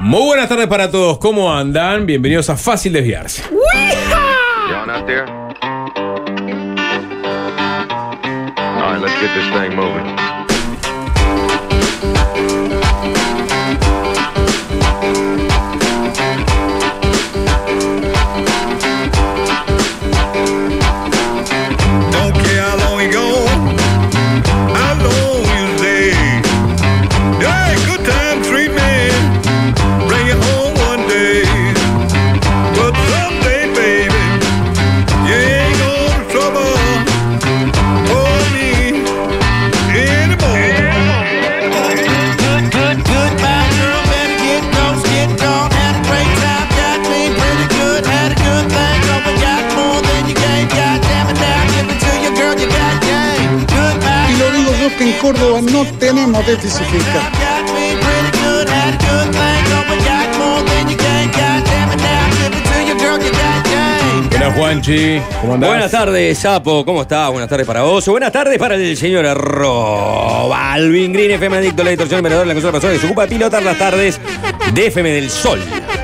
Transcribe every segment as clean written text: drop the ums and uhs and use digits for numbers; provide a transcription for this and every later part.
Muy buenas tardes para todos, ¿cómo andan? Bienvenidos a Fácil Desviarse. Y'all not there? All right, let's get this thing moving. Don't care how long you go, how long you stay. Hey, good time, sweet man, bring it home one day. But someday, baby, you ain't gonna trouble for me anymore. Goodbye, girl, better get close, get gone. Had a great time, got me pretty good. Had a good thing, but got more than you gave. God damn it, now give it to you, girl, you got game. Goodbye. Y lo digo yo que en Córdoba no tenemos déficit fiscal. Got me pretty good, had a good thing, but got more than you gave. God damn it, now give it to you, girl, you got game. Hola Juanchi, ¿cómo andás? Buenas tardes, Sapo, ¿cómo está? Buenas tardes para vos. Buenas tardes para el señor Alvin Green, FM Adicto, la distorsión emperador, la consola persona que se ocupa de pilotar las tardes de FM del Sol.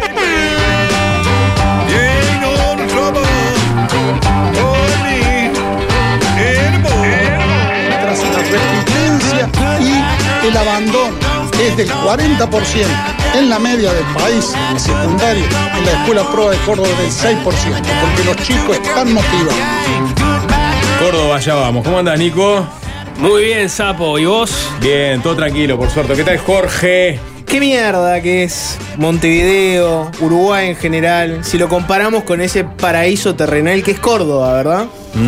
You ain't gonna trouble for me anymore. Tras la resistencia y el abandono es del 40% en la media del país, en la secundaria, en la escuela prueba de Córdoba del 6%, porque los chicos están motivados. Córdoba, allá vamos. ¿Cómo andás, Nico? Muy bien, Sapo. ¿Y vos? Bien, todo tranquilo, por suerte. ¿Qué tal, Jorge? ¿Qué mierda que es Montevideo, Uruguay en general, si lo comparamos con ese paraíso terrenal que es Córdoba, ¿verdad?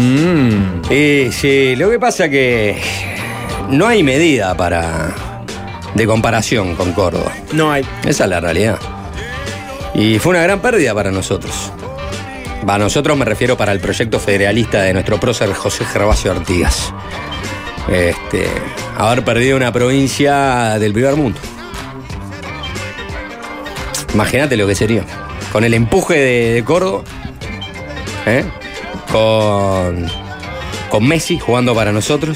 Sí, lo que pasa que no hay medida de comparación con Córdoba. No hay. Esa es la realidad. Y fue una gran pérdida para nosotros. Para nosotros me refiero para el proyecto federalista de nuestro prócer José Gervasio Artigas. Haber perdido una provincia del primer mundo. Imagínate lo que sería. Con el empuje de Córdoba, con Messi jugando para nosotros.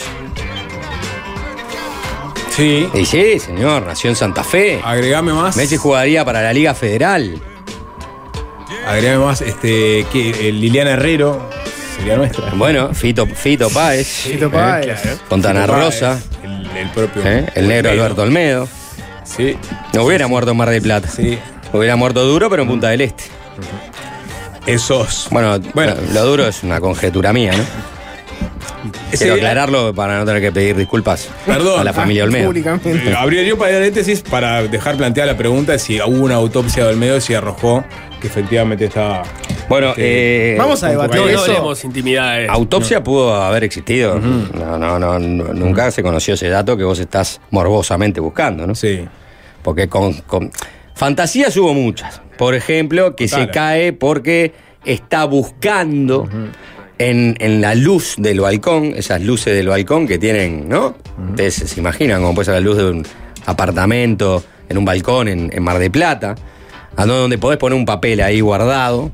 Sí. Y sí, señor, nació en Santa Fe. Agregame más. Messi jugaría para la Liga Federal. Agregame más, Liliana Herrero sería nuestra. Bueno, Fito Páez. Fito Páez. Claro. Fontana Fito Páez, Rosa. El propio. El negro Alberto Olmedo. Sí. No hubiera muerto en Mar del Plata. Sí. Hubiera muerto duro, pero en Punta del Este. Esos. Bueno, lo duro es una conjetura mía, ¿no? Quiero aclararlo para no tener que pedir disculpas Perdón. a la familia Olmedo. Públicamente. Habría yo paréntesis para dejar planteada la pregunta si hubo una autopsia de Olmedo, si arrojó que efectivamente estaba. Bueno, Vamos a debatir No, eso. hablemos intimidades. autopsia pudo haber existido. No, nunca se conoció ese dato que vos estás morbosamente buscando, ¿no? Sí. Porque con fantasías hubo muchas. Por ejemplo, que Claro. se cae porque está buscando en la luz del balcón, esas luces del balcón que tienen, ¿no? Ustedes se imaginan cómo puede ser la luz de un apartamento en un balcón en Mar del Plata, donde podés poner un papel ahí guardado.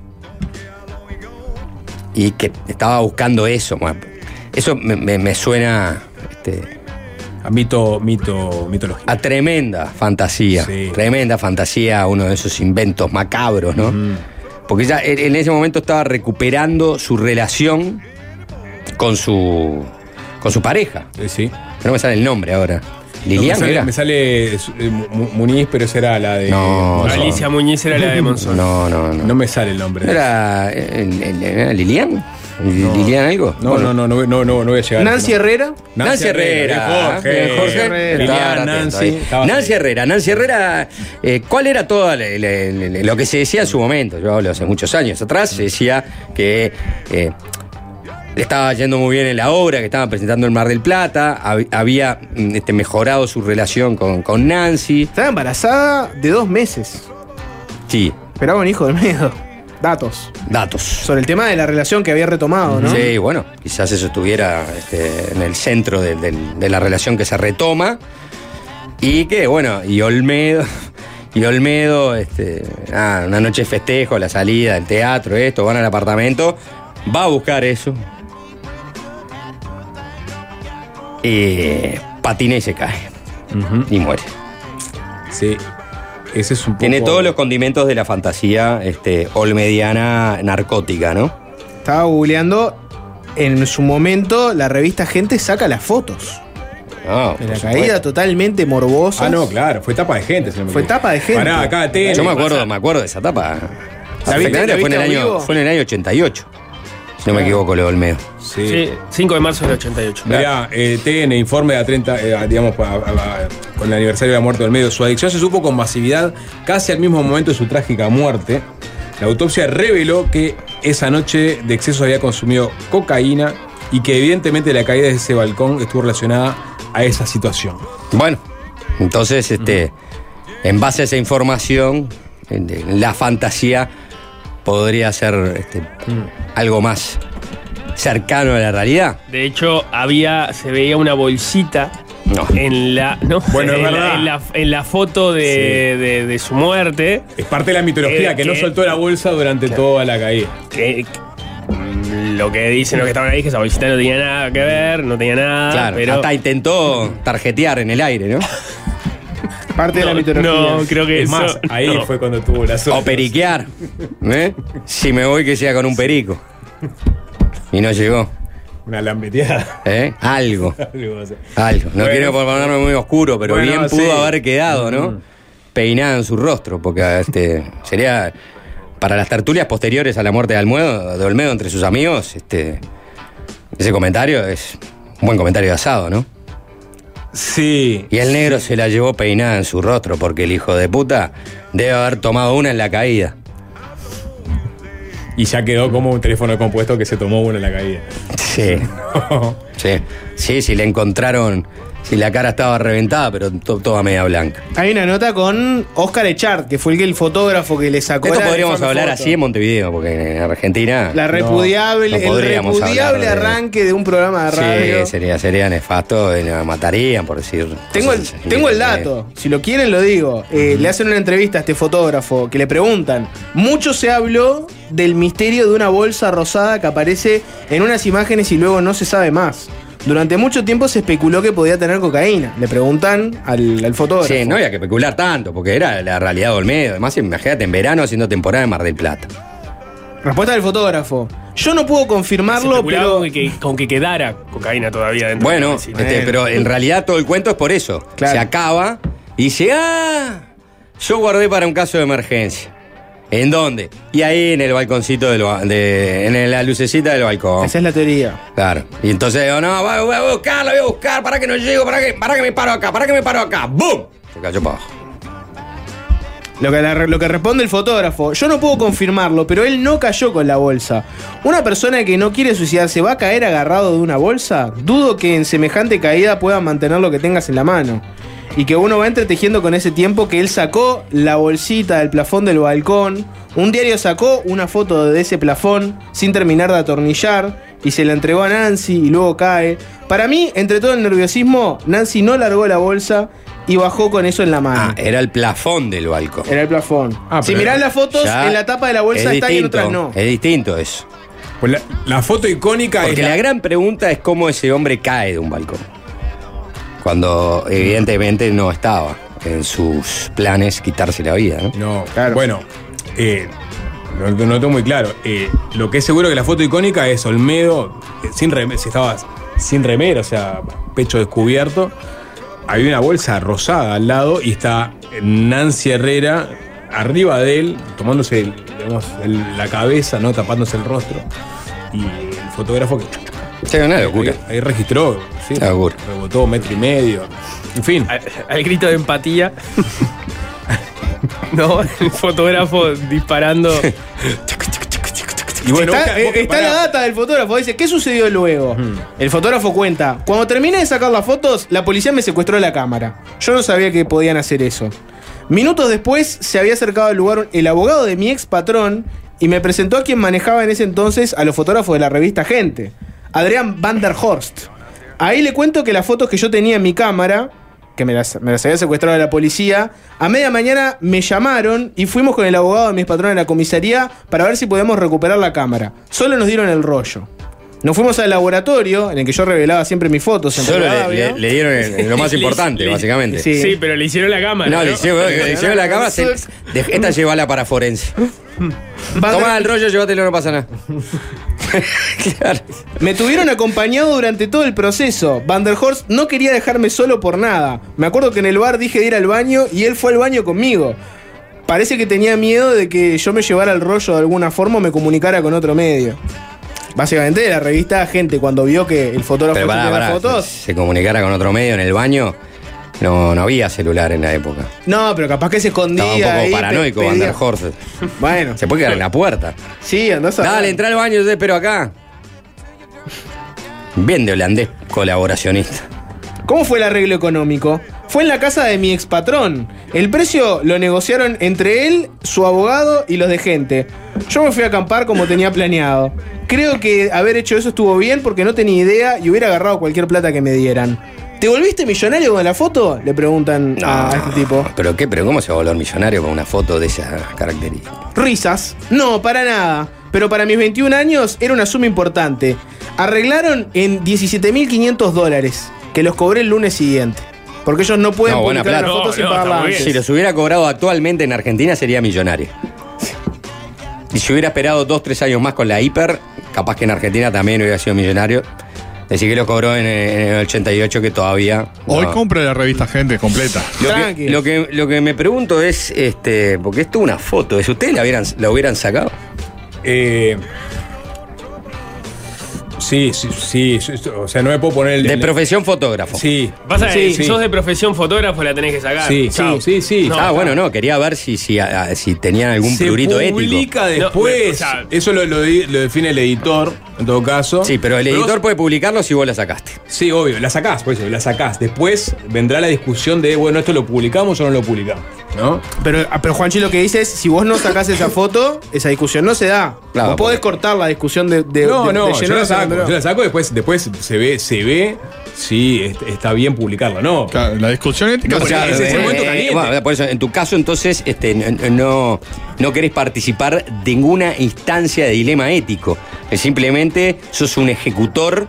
Y que estaba buscando eso. Bueno, eso me suena A mitología. a tremenda fantasía. Sí. Tremenda fantasía, uno de esos inventos macabros, ¿no? Porque ya en ese momento estaba recuperando su relación con su pareja. Sí. No me sale el nombre ahora. ¿Lilian era? Me sale Muñiz, pero esa era la de. No, Alicia Muñiz era la de Monzón. No me sale el nombre. ¿Era Lilian? ¿Lilian algo? No voy a llegar. Nancy Herrera. Nancy Herrera. Jorge. Lilian, Nancy. Nancy Herrera, ¿cuál era todo lo que se decía en su momento? Yo hablo hace muchos años atrás, se decía que le estaba yendo muy bien en la obra que estaban presentando en Mar del Plata, había mejorado su relación con Nancy. Estaba embarazada de 2 meses. Sí. Esperaba un hijo del medio. Datos. Sobre el tema de la relación que había retomado, ¿no? Sí, bueno, quizás eso estuviera en el centro de la relación que se retoma. Y que, bueno, y Olmedo, una noche de festejo, la salida del teatro, van al apartamento, va a buscar eso. Patina y se cae. Y muere. Sí. ese es un poco... Tiene todos los condimentos de la fantasía olmediana narcótica, ¿no? Estaba googleando. En su momento, la revista Gente saca las fotos No, de la caída totalmente morbosa. Ah, no, claro, fue tapa de gente. Si no me Fue equivoco. tapa de gente. Pará, acá TN. Yo me acuerdo de esa etapa. ¿La viste Perfectamente, en vivo? fue en el año 88. Si no me equivoco, Leo Olmedo. Sí. Sí, 5 de marzo del 88. Mirá, TN informe a 30, digamos, con el aniversario de la muerte del medio. Su adicción se supo con masividad casi al mismo momento de su trágica muerte. La autopsia reveló que esa noche de exceso había consumido cocaína y que evidentemente la caída de ese balcón estuvo relacionada a esa situación. Bueno, entonces, en base a esa información, la fantasía podría ser algo más cercano a la realidad. De hecho, se veía una bolsita No. en la, ¿no? Bueno, es en, verdad. en la foto de su muerte. Es parte de la mitología que no soltó la bolsa durante toda la caída. Lo que dicen los que estaban ahí es que esa bolsita no tenía nada que ver, no tenía nada. Claro, pero hasta intentó tarjetear en el aire, ¿no? Parte de la mitología. No, creo que Es eso. más, ahí no. fue cuando tuvo la suerte. O periquear. Si me voy, que sea con un perico. Y no llegó. Una lambeteada. Algo. Algo así. Algo. No Bueno. quiero ponerme muy oscuro, pero Bueno, bien sí. pudo haber quedado, ¿no? Peinada en su rostro, porque sería para las tertulias posteriores a la muerte de Olmedo entre sus amigos, ese comentario es un buen comentario de asado, ¿no? Sí. Y el negro se la llevó peinada en su rostro, porque el hijo de puta debe haber tomado una en la caída. Y ya quedó como un teléfono compuesto que se tomó uno en la caída. Sí. Sí, le encontraron. Si la cara estaba reventada, pero toda media blanca. Hay una nota con Oscar Echart, que fue el fotógrafo que le sacó De esto la podríamos informe hablar foto. así en Montevideo, porque en Argentina. La repudiable, no el podríamos repudiable hablar de- arranque de un programa de radio. Sí, sería nefasto, nos matarían, por decir. Tengo el dato, si lo quieren lo digo. Le hacen una entrevista a este fotógrafo que le preguntan. Mucho se habló del misterio de una bolsa rosada que aparece en unas imágenes y luego no se sabe más. Durante mucho tiempo se especuló que podía tener cocaína. Le preguntan al fotógrafo. Sí, no había que especular tanto, porque era la realidad de Olmedo. Además, imagínate en verano haciendo temporada en Mar del Plata. Respuesta del fotógrafo. Yo no puedo Se confirmarlo, especulaba pero... con que quedara cocaína todavía dentro. Bueno, de la bolsita. pero en realidad todo el cuento es por eso. Claro. Se acaba y dice, yo guardé para un caso de emergencia. ¿En dónde? Y ahí en el balconcito en la lucecita del balcón. Esa es la teoría. Claro. Y entonces digo, no, voy a buscar, para que no llego, para que me paro acá, ¡bum! Se cayó para abajo. Lo que responde el fotógrafo, yo no puedo confirmarlo, pero él no cayó con la bolsa. ¿Una persona que no quiere suicidarse va a caer agarrado de una bolsa? Dudo que en semejante caída puedas mantener lo que tengas en la mano. Y que uno va entretejiendo con ese tiempo que él sacó la bolsita del plafón del balcón. Un diario sacó una foto de ese plafón sin terminar de atornillar y se la entregó a Nancy y luego cae. Para mí, entre todo el nerviosismo, Nancy no largó la bolsa y bajó con eso en la mano. Era el plafón del balcón. Era el plafón. Si pero mirás las fotos, Ya en la tapa de la bolsa es está y en distinto, otras no. Es distinto eso. Pues la foto icónica Porque es la gran pregunta es cómo ese hombre cae de un balcón. Cuando evidentemente no estaba en sus planes quitarse la vida, ¿no? No, Claro. bueno, no tengo muy claro. Lo que es seguro que la foto icónica es Olmedo sin remera, si estaba sin remera, o sea, pecho descubierto. Había una bolsa rosada al lado y está Nancy Herrera arriba de él, tomándose la cabeza, ¿no? Tapándose el rostro. Y el fotógrafo que Sí, una locura. ahí registró, ¿sí? Una locura. Rebotó 1,5 metros. En fin. Al grito de empatía. No, el fotógrafo disparando. Y bueno, Está, Oscar, está pará. la data del fotógrafo, dice, ¿qué sucedió luego? El fotógrafo cuenta, cuando terminé de sacar las fotos, la policía me secuestró la cámara. Yo no sabía que podían hacer eso. Minutos después se había acercado al lugar el abogado de mi ex patrón y me presentó a quien manejaba en ese entonces a los fotógrafos de la revista Gente, Adrián Van der Horst. Ahí le cuento que las fotos que yo tenía en mi cámara, que me las había secuestrado la policía, a media mañana me llamaron y fuimos con el abogado de mis patrones a la comisaría para ver si podíamos recuperar la cámara. Solo nos dieron el rollo. Nos fuimos al laboratorio, en el que yo revelaba siempre mis fotos. En Solo Rivadavia. le dieron lo más importante, básicamente. Sí. Sí, pero le hicieron la cámara. No, le hicieron la cámara. Esta llévala para forense. Toma el rollo, llévatelo, no pasa nada. Claro. Me tuvieron acompañado durante todo el proceso. Van der Horst no quería dejarme solo por nada. Me acuerdo que en el bar dije de ir al baño y él fue al baño conmigo. Parece que tenía miedo de que yo me llevara el rollo de alguna forma o me comunicara con otro medio. Básicamente la revista Gente, cuando vio que el fotógrafo Pero tenía las fotos. se comunicara con otro medio en el baño. No había celular en la época. No, pero capaz que se escondía. Estaba un poco ahí, paranoico pedía. Van der Horst. Bueno. Se puede quedar en la puerta. Sí, andás a. Dale, entra al baño, yo te espero acá. Bien de holandés colaboracionista. ¿Cómo fue el arreglo económico? Fue en la casa de mi expatrón. El precio lo negociaron entre él, su abogado y los de Gente. Yo me fui a acampar como tenía planeado. Creo que haber hecho eso estuvo bien porque no tenía idea y hubiera agarrado cualquier plata que me dieran. ¿Te volviste millonario con la foto? Le preguntan a este tipo. ¿Pero qué? ¿Pero cómo se va a volver millonario con una foto de esa característica? Risas. No, para nada. Pero para mis 21 años era una suma importante. Arreglaron en $17.500, que los cobré el lunes siguiente. Porque ellos no pueden buena publicar plata. la foto sin No, pagarla está muy antes. Si los hubiera cobrado actualmente en Argentina sería millonario. Y si hubiera esperado 2-3 años más con la hiper, capaz que en Argentina también hubiera sido millonario. Decir que lo cobró en el 88, que todavía. Hoy no. compre la revista Gente completa. Tranqui. Lo que me pregunto es, porque esto es una foto, ¿es ustedes la hubieran sacado? Sí, o sea, no me puedo poner el... De profesión fotógrafo. Sí. Pasa que Sí, si sí. sos de profesión fotógrafo, la tenés que sacar. Sí, Chao. sí. No, Bueno, quería ver si tenían algún Se prurito ético. publica No, después. o sea, eso lo define el editor, en todo caso. Sí, pero el editor vos- puede publicarlo si vos la sacaste. Sí, obvio, la sacás, por eso, la sacás. Después vendrá la discusión de, bueno, ¿esto lo publicamos o no lo publicamos? ¿No? Pero Juanchi lo que dice es, si vos no sacás esa foto, esa discusión no se da. Claro, vos podés porque- cortar la discusión de No, yo llenar la esa saco, bandera. yo la saco, después se ve si está bien publicarlo o no. Claro, la discusión ética. No, sería- ese es el momento caliente. Bueno, por eso, en tu caso, entonces, no querés participar de ninguna instancia de dilema ético. Simplemente sos un ejecutor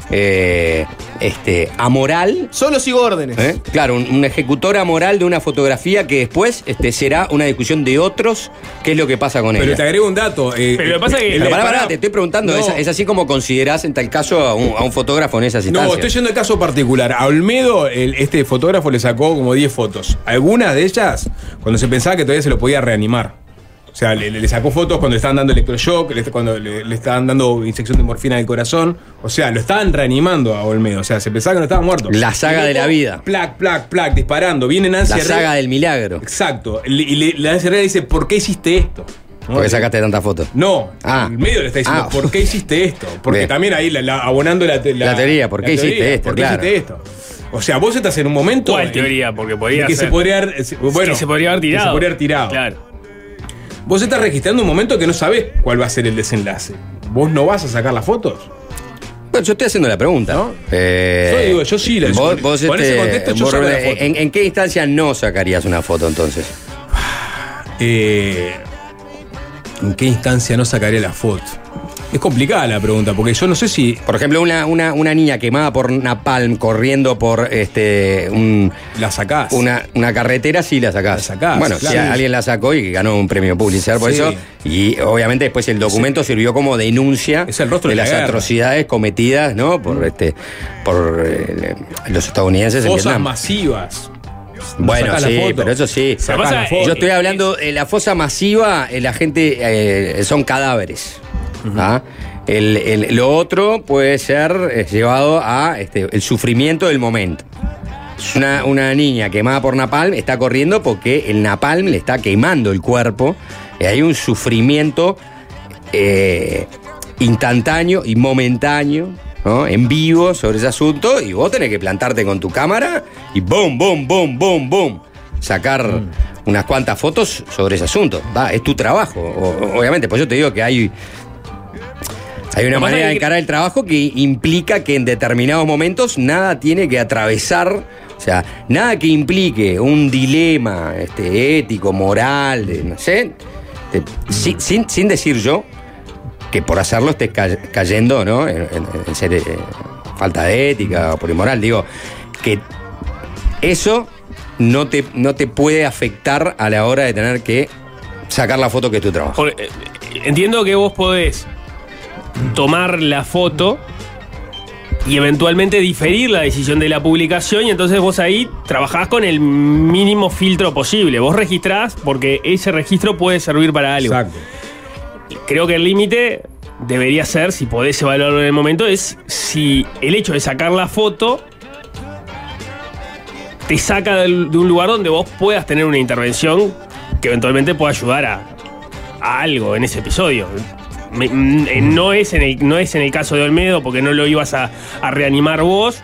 amoral. Solo sigo órdenes. Claro, un ejecutor amoral de una fotografía que después será una discusión de otros, qué es lo que pasa con Pero ella. te agrego un dato. Pero lo que pasa es que- Pero pará, pará, te estoy preguntando, No. ¿es así como considerás en tal caso a un fotógrafo en esas No, instancias? estoy yendo al caso particular. A Olmedo, este fotógrafo le sacó como 10 fotos. Algunas de ellas, cuando se pensaba que todavía se lo podía reanimar. O sea, le sacó fotos cuando le estaban dando electroshock, cuando le estaban dando inyección de morfina del corazón. O sea, lo estaban reanimando a Olmedo. O sea, se pensaba que no estaba muerto. La saga de la vida. Plac, disparando. Viene Nancy La Herrera. saga del milagro. Exacto. Y la Nancy Herrera dice, ¿por qué hiciste esto? ¿No? ¿Por qué sacaste tantas fotos? No, Ah. el medio le está diciendo, Ah. ¿por qué hiciste esto? Porque Bien. también ahí abonando la teoría, ¿por qué hiciste esto? ¿Por qué Claro. hiciste esto? O sea, vos estás en un momento. ¿Cuál teoría? Porque podría que ser. se podría haber, bueno, que se podría haber tirado. que se podría haber tirado. Claro. Vos estás registrando un momento que no sabés cuál va a ser el desenlace. ¿Vos no vas a sacar las fotos? Bueno, yo estoy haciendo la pregunta. ¿No? Yo digo, yo sí la- Vos, con ese contexto yo saco la foto. ¿En qué instancia no sacarías una foto entonces? ¿En qué instancia no sacaría la foto? Es complicada la pregunta, porque yo no sé si. Por ejemplo, una niña quemada por napalm corriendo por La sacás. una carretera, sí la sacás. La sacás, Bueno, claro. si alguien la sacó y ganó un premio Pulitzer por Sí. eso. Y obviamente después el documento sirvió como denuncia Es el rostro de de la las guerra. atrocidades cometidas, ¿no? Por los estadounidenses en Fosas Vietnam. masivas. No Bueno, sacás la sí, foto. pero eso sí. Sacás Pasa- la foto. Yo estoy hablando, la fosa masiva, la gente son cadáveres. ¿Ah? Lo otro puede ser llevado a el sufrimiento del momento. Es una niña quemada por napalm, está corriendo porque el napalm le está quemando el cuerpo. Y hay un sufrimiento instantáneo y momentáneo, ¿no? En vivo sobre ese asunto. Y vos tenés que plantarte con tu cámara y boom, boom, boom, boom, boom. Sacar unas cuantas fotos sobre ese asunto. Es tu trabajo, obviamente. Pues yo te digo que hay una Lo que pasa manera es de que- encarar el trabajo que implica que en determinados momentos nada tiene que atravesar, o sea, nada que implique un dilema ético, moral, no sé, sin decir yo, que por hacerlo estés cayendo, ¿no? En ser falta de ética o por inmoral. Digo, que eso no te puede afectar a la hora de tener que sacar la foto que es tu trabajo. Entiendo que vos podés tomar la foto y eventualmente diferir la decisión de la publicación, y entonces vos ahí trabajás con el mínimo filtro posible. Vos registrás porque ese registro puede servir para algo. Exacto. Creo que el límite debería ser, si podés evaluarlo en el momento, es si el hecho de sacar la foto te saca de un lugar donde vos puedas tener una intervención que eventualmente pueda ayudar a algo en ese episodio. No es en el caso de Olmedo, porque no lo ibas a reanimar vos.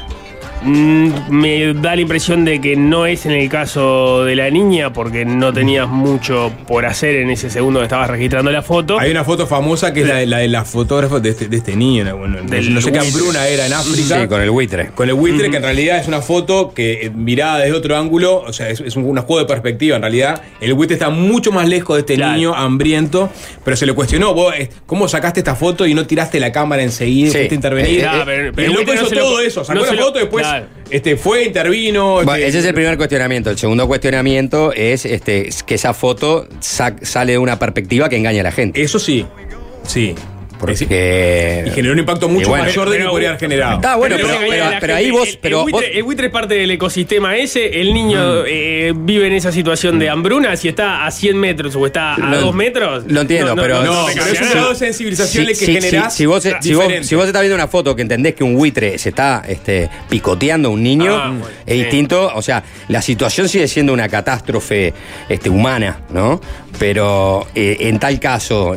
Me da la impresión de que no es en el caso de la niña, porque no tenías mucho por hacer en ese segundo que estabas registrando la foto. Hay una foto famosa que es la de la fotógrafa de este niño. Bueno, no sé qué hambruna era en África. Sí, con el buitre. Con el buitre, que en realidad es una foto que mirada desde otro ángulo, o sea, es un juego de perspectiva. En realidad, el buitre está mucho más lejos de este niño hambriento, pero se le cuestionó, vos, ¿cómo sacaste esta foto y no tiraste la cámara enseguida? Sí. Fuiste a intervenir. Pero el loco hizo todo eso, sacó la foto y después fue, intervino. Bueno, ese es el primer cuestionamiento. El segundo cuestionamiento es que esa foto sale de una perspectiva que engaña a la gente. Eso sí, sí. Porque... Y generó un impacto mucho mayor de lo que podría haber generado. Está bueno, pero ahí vos... El buitre es parte del ecosistema ese. El niño vive en esa situación de hambruna. Si está a 100 metros o está a 2 metros... Lo entiendo, pero es un grado de sensibilización que generás. Si vos estás viendo una foto que entendés que un buitre se está picoteando a un niño, es distinto. O sea, la situación sigue siendo una catástrofe humana, ¿no? Pero en tal caso...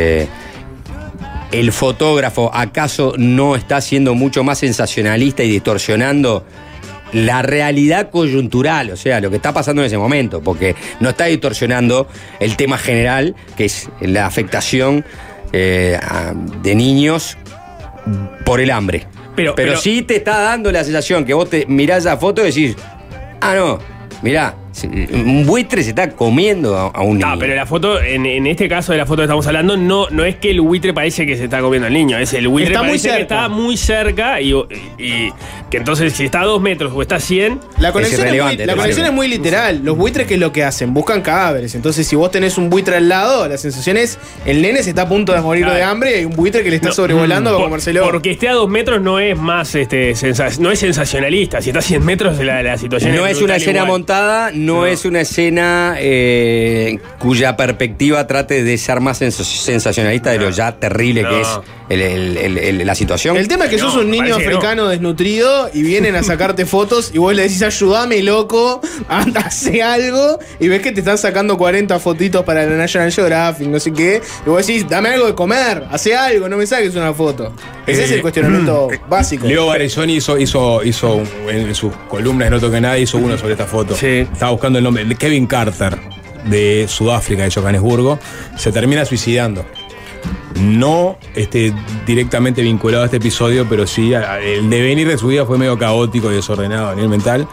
¿el fotógrafo acaso no está siendo mucho más sensacionalista y distorsionando la realidad coyuntural? O sea, lo que está pasando en ese momento, porque no está distorsionando el tema general, que es la afectación de niños por el hambre. Pero sí te está dando la sensación que vos te mirás esa foto y decís, no, mirá, un buitre se está comiendo a un niño. Pero la foto, en este caso de la foto que estamos hablando, no es que el buitre parece que se está comiendo al niño, es el buitre que está muy cerca y que entonces si está a 2 metros o está a 100... La conexión es muy literal. Los buitres, ¿qué es lo que hacen? Buscan cadáveres. Entonces, si vos tenés un buitre al lado, la sensación es el nene se está a punto de morir de hambre y hay un buitre que le está sobrevolando para comérselo. Porque esté a 2 metros no es más no es sensacionalista. Si está a 100 metros la situación no es una escena montada. No es una escena cuya perspectiva trate de ser más sensacionalista de lo ya terrible que es la situación. El tema es que sos un niño africano desnutrido y vienen a sacarte fotos y vos le decís, ayúdame, loco, anda, hace algo, y ves que te están sacando 40 fotitos para la National Geographic, no sé qué, y vos decís, dame algo de comer, hace algo, no me saques una foto. Ese es el cuestionamiento básico. Leo Varelloni hizo en sus columnas, no toque nada, hizo uno sobre esta foto. Sí. Estaba buscando el nombre, Kevin Carter, de Sudáfrica, de Johannesburgo, se termina suicidando. No directamente vinculado a este episodio, pero sí, el devenir de su vida fue medio caótico y desordenado a nivel mental.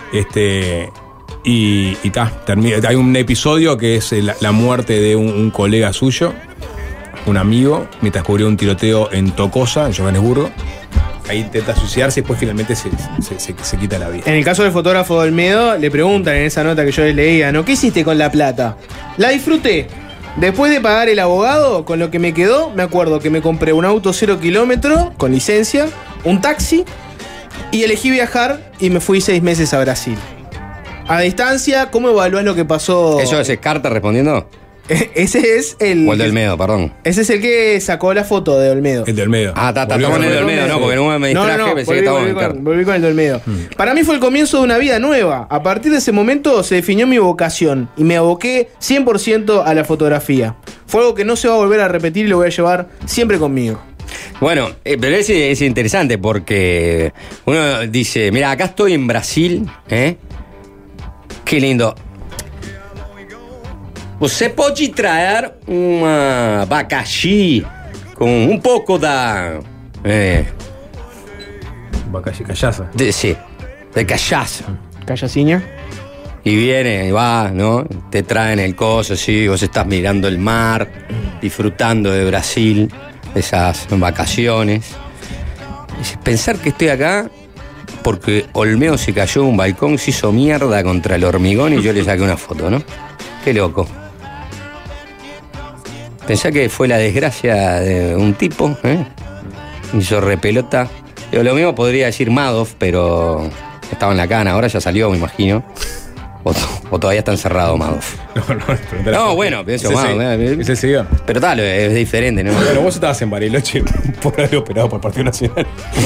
Hay un episodio que es la muerte de un colega suyo, un amigo, mientras cubrió un tiroteo en Tokosa, en Johannesburgo. Ahí intenta suicidarse y después finalmente se quita la vida. En el caso del fotógrafo de Olmedo, le preguntan en esa nota que yo les leía, ¿no? ¿Qué hiciste con la plata? La disfruté. Después de pagar el abogado, con lo que me quedó, me acuerdo que me compré un auto 0 kilómetro, con licencia, un taxi, y elegí viajar y me fui 6 meses a Brasil. A distancia, ¿cómo evaluás lo que pasó? ¿Eso es Carter respondiendo? Ese es el... O el de Olmedo, perdón. Ese es el que sacó la foto de Olmedo. El de Olmedo. Estamos en el de Olmedo, no, porque en un me distraje, pensé que estábamos en Carter. Volví con el de Olmedo. Para mí fue el comienzo de una vida nueva. A partir de ese momento se definió mi vocación y me aboqué 100% a la fotografía. Fue algo que no se va a volver a repetir y lo voy a llevar siempre conmigo. Bueno, pero es interesante porque uno dice, mira, acá estoy en Brasil, qué lindo. Você pode traer uma abacaxi com un poco de... Abacaxi, callaza. Sí, de callaza. ¿Callaciña? Y viene, y va, ¿no? Te traen el coso, sí, vos estás mirando el mar. disfrutando de Brasil, de esas vacaciones. Dice, pensar que estoy acá porque Olmedo se cayó de un balcón, se hizo mierda contra el hormigón y yo le saqué una foto, ¿no? Qué loco. Pensá que fue la desgracia de un tipo, hizo repelota. Yo lo mismo podría decir Madoff, pero estaba en la cana, ahora ya salió, me imagino. O todavía está encerrado Madoff. No, bueno, pienso Madoff. Se siguió. Pero tal, es diferente, ¿no? Pero vos estabas en Bariloche por haber operado por el Partido Nacional.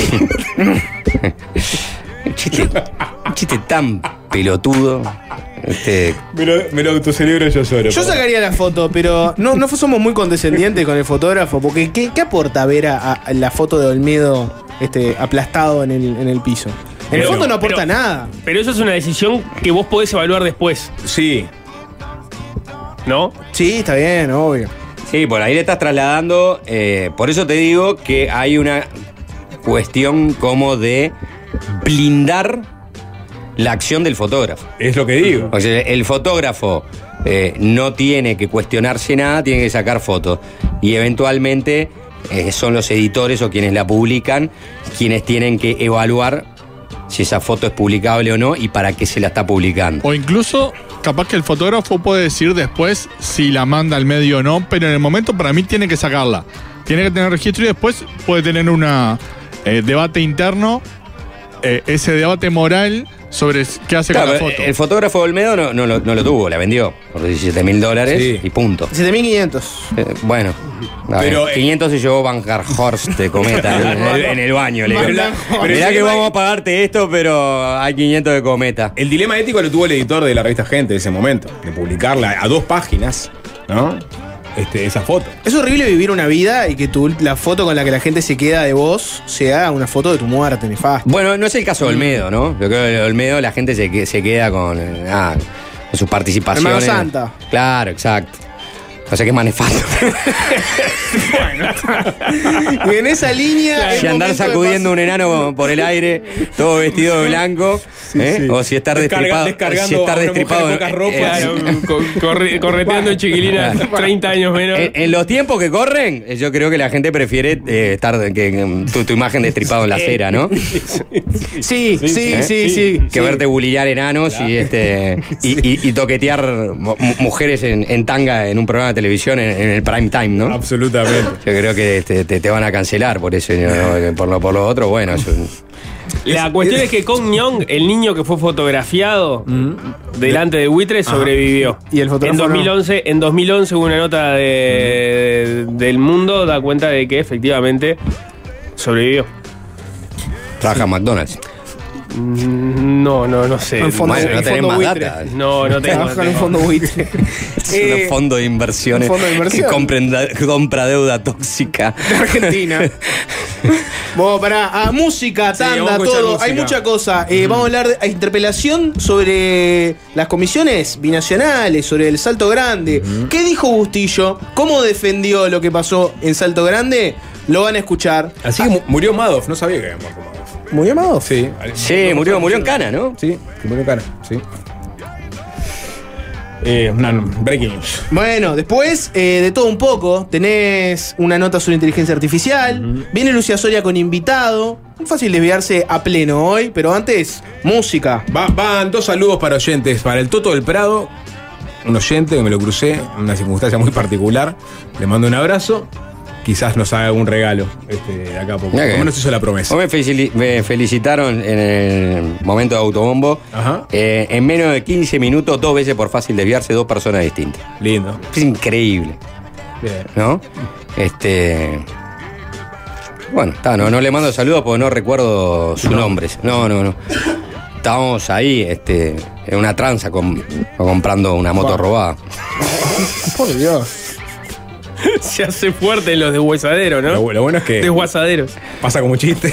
Un chiste tan pelotudo. Me lo autocelebro yo solo. Yo sacaría la foto, pero no somos muy condescendientes con el fotógrafo, porque ¿qué aporta ver a la foto de Olmedo aplastado en el piso? En la foto no aporta nada. Pero eso es una decisión que vos podés evaluar después. Sí. ¿No? Sí, está bien, obvio. Sí, por ahí le estás trasladando. Por eso te digo que hay una cuestión como de blindar la acción del fotógrafo. Es lo que digo. O sea, el fotógrafo no tiene que cuestionarse nada, tiene que sacar fotos. Y eventualmente son los editores o quienes la publican quienes tienen que evaluar si esa foto es publicable o no y para qué se la está publicando. O incluso, capaz que el fotógrafo puede decir después si la manda al medio o no, pero en el momento para mí tiene que sacarla. Tiene que tener registro y después puede tener un debate interno, ese debate moral sobre qué hace con la foto. El fotógrafo de Olmedo no lo tuvo, la vendió por $17.000 y punto. 7.500. Bueno, pero 500 se llevó Van der Horst de Cometa en el baño. Le digo, mirá que vamos a pagarte esto, pero hay 500 de Cometa. El dilema ético lo tuvo el editor de la revista Gente en ese momento, de publicarla a 2 páginas, ¿no? Esa foto. Es horrible vivir una vida y que la foto con la que la gente se queda de vos sea una foto de tu muerte, nefasto. Bueno, no es el caso de Olmedo, ¿no? Yo creo que de Olmedo la gente se queda con sus participaciones. Hermano Santa. Claro, exacto. No sé qué es más nefasto. Y en esa línea. Si andar sacudiendo un enano por el aire, todo vestido de blanco, o si estar destripado. Descargando si estar a una destripado. mujer de pocas ropas. Correteando en chiquilina 30 años menos. En los tiempos que corren, yo creo que la gente prefiere estar tu imagen destripado en la acera, ¿no? Sí. Que verte bulillar enanos y toquetear mujeres en tanga en un programa de televisión en el prime time, ¿no? Absolutamente. Yo creo que te van a cancelar por eso, ¿no? por lo otro, bueno. La cuestión es que Kong Nyong, el niño que fue fotografiado delante de buitre, sobrevivió. Y el fotógrafo en 2011 hubo una nota del Mundo, da cuenta de que efectivamente sobrevivió. Trabaja en McDonald's. No sé. En fondo, Bueno, no tenés más buitre. data. No tengo. Trabaja en un fondo buitre. Es un fondo de inversiones un fondo de inversión. que compra deuda tóxica. De Argentina. Vamos para música, tanda, vamos a escuchar todo. música. Hay mucha cosa. Vamos a hablar de interpelación sobre las comisiones binacionales, sobre el Salto Grande. ¿Qué dijo Bustillo? ¿Cómo defendió lo que pasó en Salto Grande? Lo van a escuchar. Así que murió Madoff, no sabía que había muerto Madoff. ¿Murió Madoff? Sí. Sí, murió en Cana, ¿no? Sí, que murió en Cana, sí. Breaking news. Bueno, después de todo un poco, tenés una nota sobre inteligencia artificial. Viene Lucia Soria con invitado. Muy fácil desviarse a pleno hoy, pero antes, música. Van 2 saludos para oyentes. Para el Toto del Prado, un oyente que me lo crucé en una circunstancia muy particular. Le mando un abrazo. Quizás nos haga un regalo de acá, porque por lo menos hizo la promesa. Hoy me felicitaron en el momento de autobombo. Ajá. En menos de 15 minutos, 2 veces por fácil desviarse, 2 personas distintas. Lindo. Es increíble, Bien. ¿no? Bueno, no le mando saludos porque no recuerdo su nombre. No. Estábamos ahí en una tranza comprando una moto robada. Por Dios. Se hace fuerte en los deshuesaderos, ¿no? Lo bueno es que Deshuesaderos. pasa como chiste.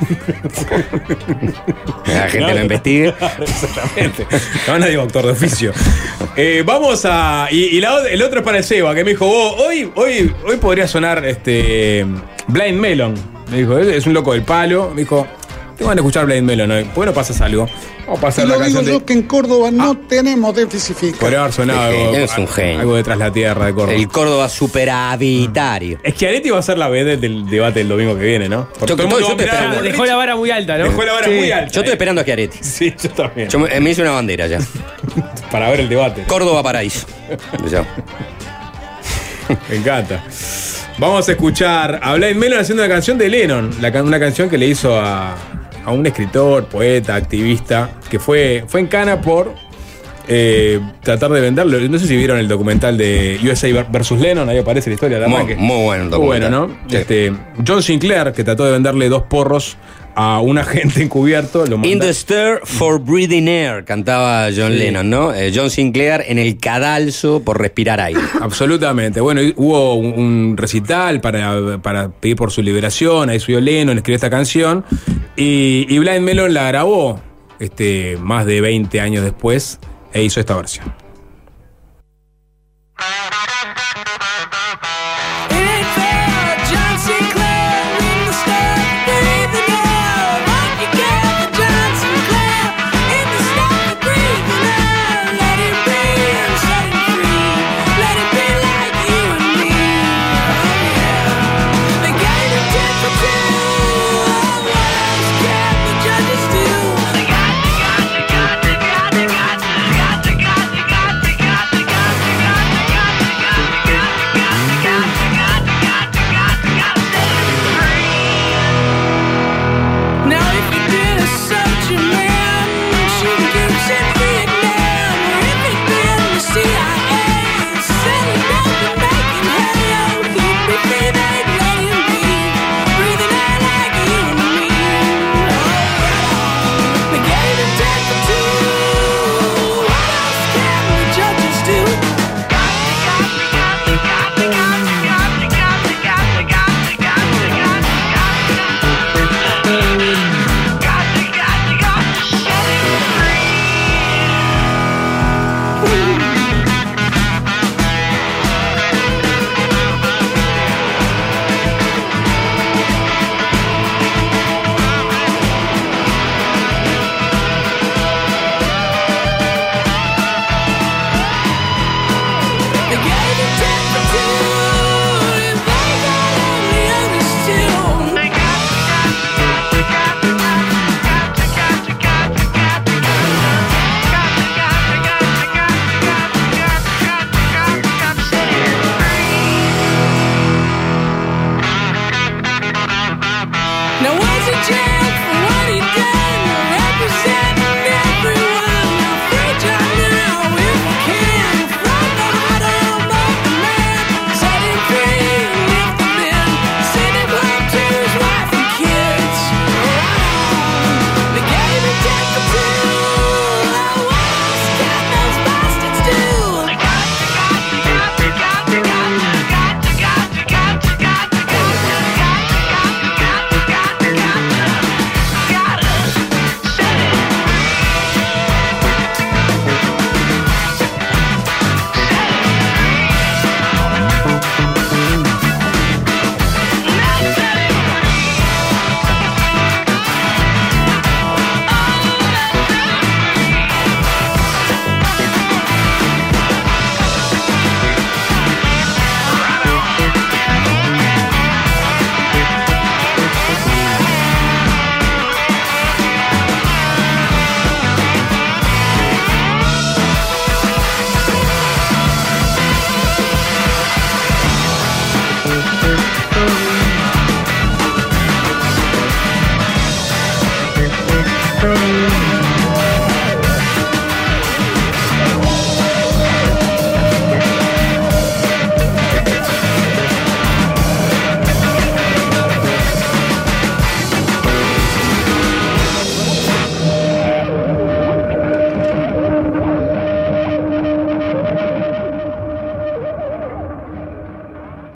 La gente lo investigue. Exactamente. No, nadie es actor de oficio. Vamos a. El otro es para el Seba, que me dijo: hoy podría sonar Blind Melon. Me dijo, es un loco del palo. Me dijo, Te van a escuchar Blind Melon hoy. ¿Por qué no pasas algo? Vamos a pasar Y la lo digo canción yo que en Córdoba no tenemos déficit fiscal. Podría haber sonado algo, Es un genio. algo de Tras la Tierra de Córdoba. El Córdoba superhabitario. Schiaretti va a ser la vedette del debate del domingo que viene, ¿no? Porque Yo todo el mundo estoy va a mirar a esperando. Bullrich. Dejó la vara muy alta, ¿no? Dejó la vara Sí. muy alta. Yo estoy esperando a Schiaretti. Sí, yo también. Yo me hice una bandera ya. Para ver el debate. Córdoba Paraíso. Ya. Me encanta. Vamos a escuchar a Blind Melon haciendo una canción de Lennon. Una canción que le hizo a un escritor, poeta, activista, que fue en cana por tratar de venderlo. No sé si vieron el documental de USA versus Lennon, ahí aparece la historia de arranque. Muy bueno el Muy bueno, documental. ¿no? Sí. John Sinclair, que trató de venderle 2 porros a un agente encubierto, lo In manda- the Stir for Breathing Air, cantaba John Lennon, ¿no? John Sinclair en el cadalso por respirar aire. Absolutamente. Bueno, hubo un recital para pedir por su liberación. Ahí subió Lennon, escribió esta canción. Y Blind Melon la grabó más de 20 años después e hizo esta versión.